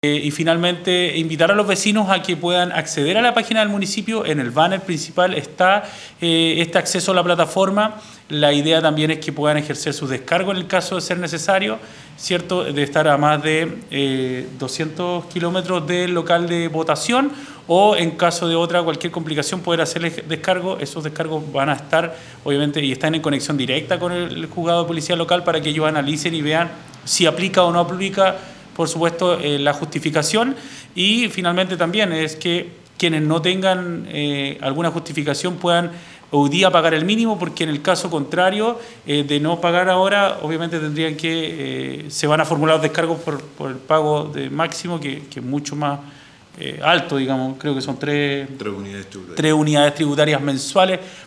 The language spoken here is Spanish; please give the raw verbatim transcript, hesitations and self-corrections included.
Eh, y finalmente invitar a los vecinos a que puedan acceder a la página del municipio. En el banner principal está eh, este acceso a la plataforma. La idea también es que puedan ejercer su descargo en el caso de ser necesario, ¿cierto? De estar a más de eh, doscientos kilómetros del local de votación, o en caso de otra cualquier complicación poder hacer descargo. Esos descargos van a estar obviamente y están en conexión directa con el juzgado de policía local para que ellos analicen y vean si aplica o no aplica, por supuesto, eh, la justificación. Y finalmente también es que quienes no tengan eh, alguna justificación puedan hoy día pagar el mínimo, porque en el caso contrario eh, de no pagar ahora, obviamente tendrían que, eh, se van a formular los descargos por, por el pago de máximo, que, que es mucho más eh, alto, digamos, creo que son tres, tres unidades tributarias. tres unidades tributarias mensuales,